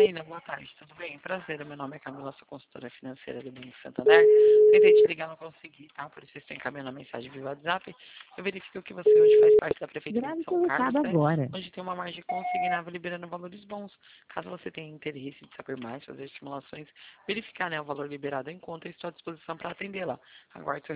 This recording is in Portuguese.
Janaína, boa tarde, tudo bem? Prazer, meu nome é Camila, sou consultora financeira do Banco Santander. Tentei te ligar, não consegui, tá? Por isso estou encaminhando a mensagem via WhatsApp. Eu verifico que você hoje faz parte da Prefeitura de Grave São seu Carlos, recado né? agora. Onde tem uma margem consignável liberando valores bons. Caso você tenha interesse de saber mais, fazer estimulações, verificar, né, o valor liberado em conta, estou à disposição para atendê-la. Aguarde seu